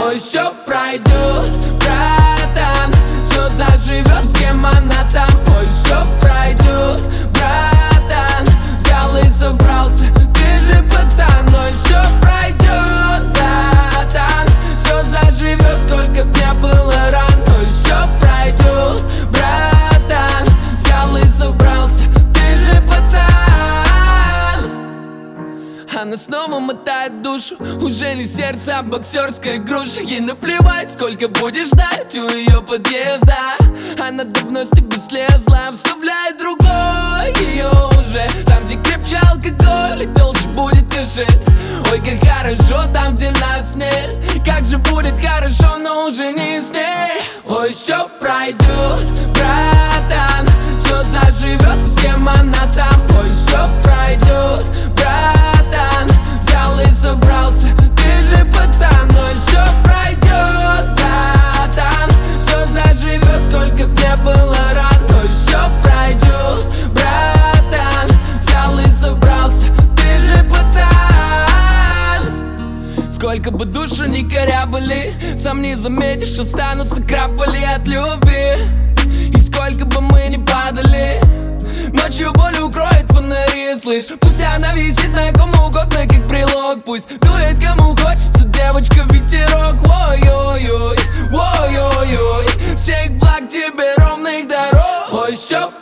Ой, все пройдет, братан, все заживет, с кем она там. Ой, все пройдет, братан, взял и собрался, ты же пацан. Ой, все пройдет, братан, все заживет, сколько б не было ран. Ой, все пройдет, братан, взял и собрался, ты же пацан. Она снова мотает душу, уже не сердце, а боксерская груша. Ей наплевать, сколько будешь ждать у ее подъезда. Она давно с тебя слезла, вставляет другой ее уже. Там, где крепче алкоголь и толще будет кошель. Ой, как хорошо там, где нас нет. Как же будет хорошо, но уже не с ней. Ой, все пройдет, братан, все заживет, с кем она там. Ой, все пройдет, братан, взял и собрался, ты же пацан. Ой, все пройдет, братан, все заживет, сколько б не было ран. Ой, все пройдет, братан, взял и собрался, ты же пацан. Сколько бы душу ни корябали, сам не заметишь, останутся крапали от любви. И сколько бы мы ни падали, ночью боль укроет фонари, слышь. Пусть она висит на ком угодно, как прилог. Пусть дует кому хочется, девочка, ветерок. Ой-ой-ой, ой-ой-ой, всех благ тебе, ровных дорог. Ой, все